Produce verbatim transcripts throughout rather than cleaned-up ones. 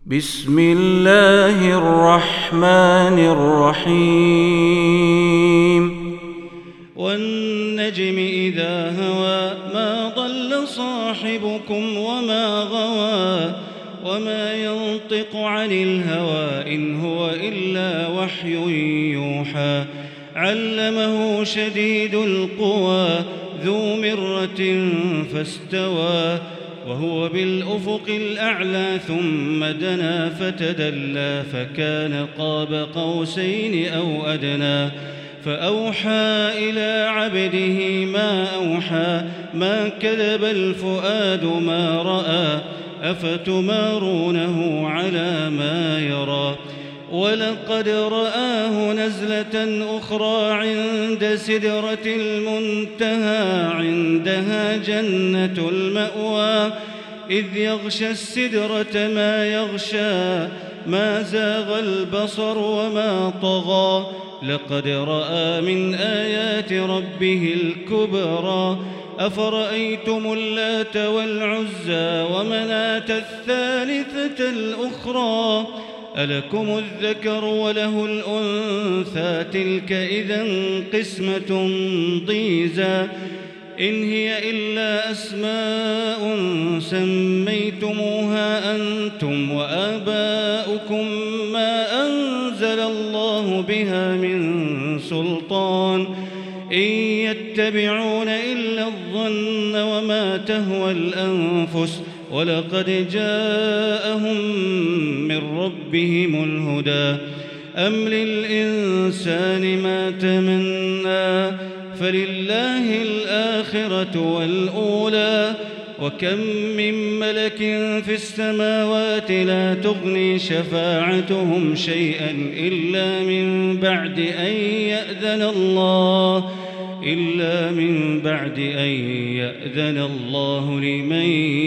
بسم الله الرحمن الرحيم والنجم إذا هوى ما ضل صاحبكم وما غوى وما ينطق عن الهوى إن هو إلا وحي يوحى علمه شديد القوى ذو مرة فاستوى وهو بالأفق الأعلى ثم دنا فتدلى فكان قاب قوسين أو أدنى فأوحى إلى عبده ما أوحى ما كذب الفؤاد ما رأى أفتمارونه على ما يرى ولقد رآه نزلة أخرى عند سدرة المنتهى عندها جنة المأوى إذ يغشى السدرة ما يغشى ما زاغ البصر وما طغى لقد رأى من آيات ربه الكبرى أفرأيتم اللات والعزى ومناة الثالثة الأخرى ألكم الذكر وله الأنثى تلك إذا قسمة ضيزى إن هي إلا أسماء سميتموها أنتم وآباؤكم ما أنزل الله بها من سلطان إن يتبعون إلا الظن وما تهوى الأنفس ولقد جاءهم من ربهم الهدى أم للإنسان ما تمنى فلله الآخرة والأولى وكم من ملك في السماوات لا تغني شفاعتهم شيئا إلا من بعد أن يأذن الله إلا من بعد أن يأذن الله لمن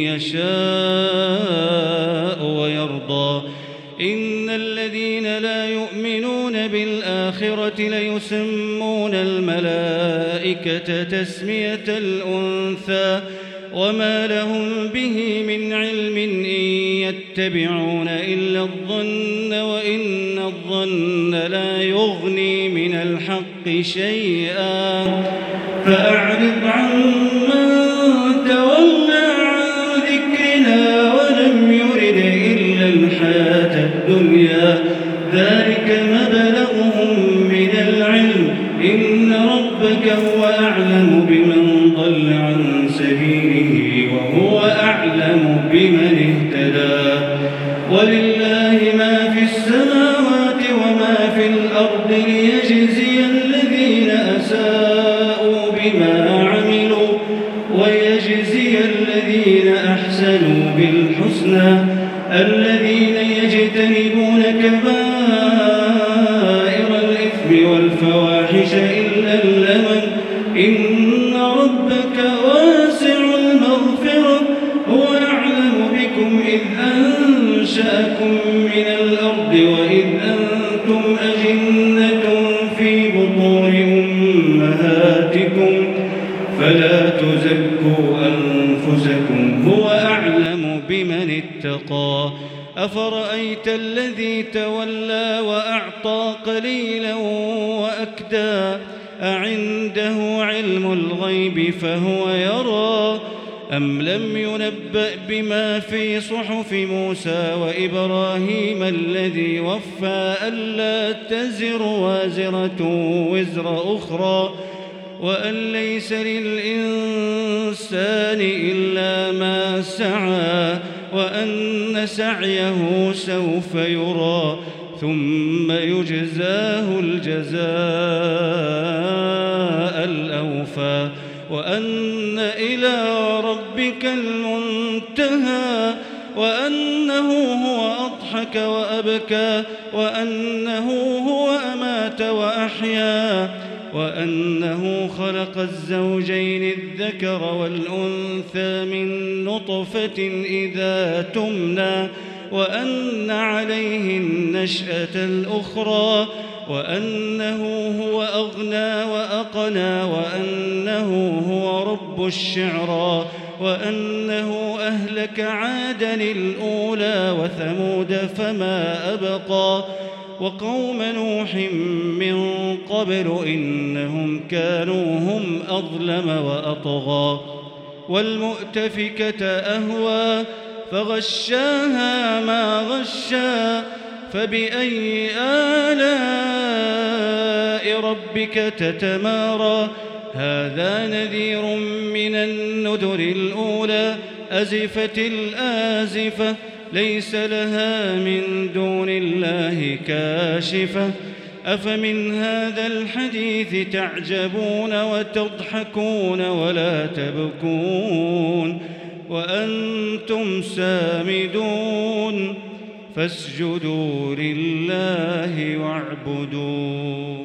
يشاء ويرضى إن الذين لا يؤمنون بالآخرة ليسمون الملائكة تسمية الأنثى وما لهم به من علم إن يتبعون إلا الظن وإن الظن لا يغني من الحق شيئا فأعرض عن من تولى عن ذكرنا ولم يرد إلا الحياة الدنيا ذلك مبلغهم من العلم إن ربك هو أعلم بمن ضل عن سبيله وهو أعلم بمن اهتدى ولله ما في السماوات وما في الأرض ليجزي الذين أساءوا بما عملوا ويجزي الذين أحسنوا بالحسنى الذين يجتنبون كبائر الإثم والفواحش إلا اللمم إن ربك واسع المغفرة هو أعلم بكم إذ أنشأكم من الأرض وإذ أنتم أجنة في بطون أمهاتكم فلا تزكوا أنفسكم هو أعلم بمن اتقى أفرأيت الذي تولى وأعطى قليلا وأكدى أعنده علم الغيب فهو يرى أم لم ينبأ بما في صحف موسى وإبراهيم الذي وفى ألا تزر وازرة وزر أخرى وأن ليس للإنسان إلا ما سعى وأن سعيه سوف يرى ثم يجزاه الجزاء الأوفى وأن إلى ربك المنتهى وأنه هو أضحك وأبكى وأنه هو أمات وأحيا وأنه خلق الزوجين الذكر والأنثى من نطفة إذا تمنى وأن عليه النشأة الأخرى وأنه هو أغنى وأقنى وأنه هو رب الشعرى وأنه أهلك عادا الأولى وثمود فما أبقى وقوم نوح من قبل إنهم كانوا هم أظلم وأطغى والمؤتفكة أهوى فغشاها ما غشا فبأي آلاء ربك تتمارى هذا نذير من النذر الأولى أزفت الآزفة ليس لها من دون الله كاشفة أفمن هذا الحديث تعجبون وتضحكون ولا تبكون وأنتم سامدون فاسجدوا لله واعبدوا